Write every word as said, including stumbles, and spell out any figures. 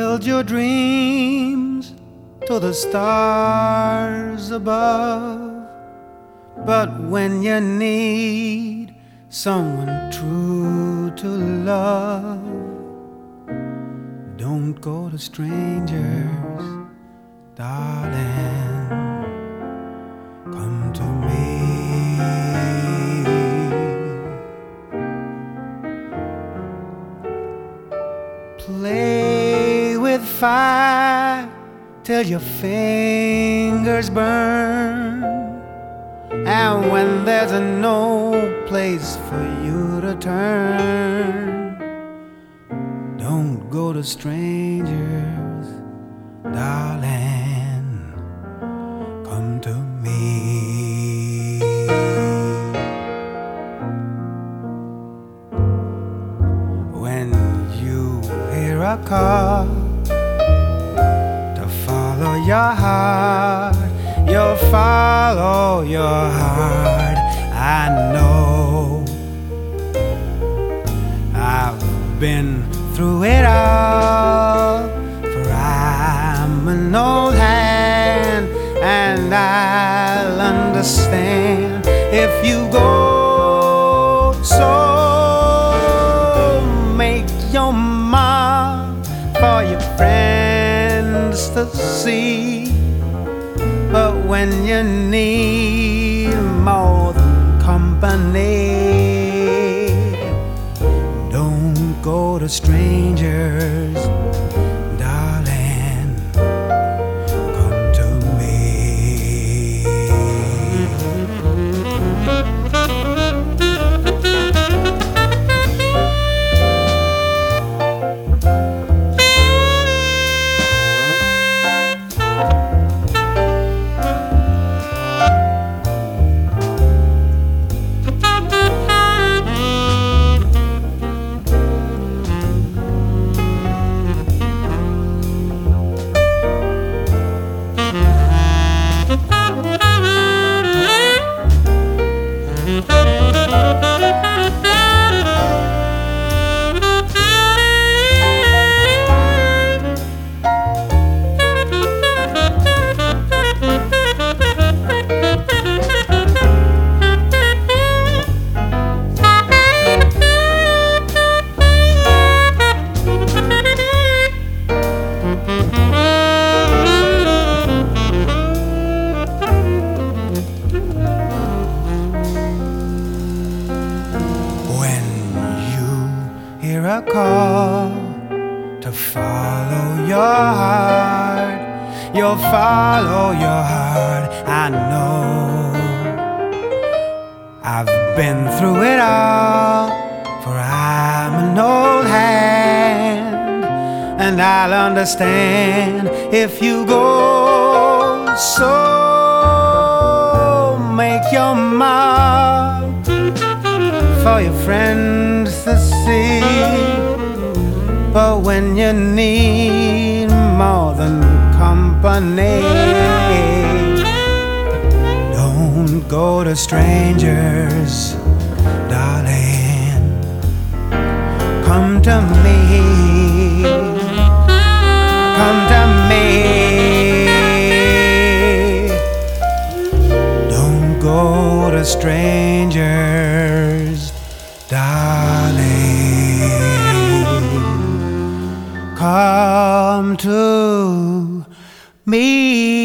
build your dreams to the stars above, but when you need someone true to love, don't go to strangers, darling, come to me. Play with fire till your fingers burn, and when there's no place for you to turn, don't go to strangers, darling, come to me. When you hear a call to follow your heart, you'll follow your heart. I know I've been through it all, for I'm an old hand, and I'll understand if you go. So make your mark for your friends to see, but when you need more than company, don't go to strangers, darling, come to me. Hear a call to follow your heart, you'll follow your heart. I know I've been through it all, for I'm an old hand, and I'll understand if you go. So make your mark for your friends to see, but when you need more than company, don't go to strangers, darling, come to me, come to me. Don't go to strangers, darling, come to me.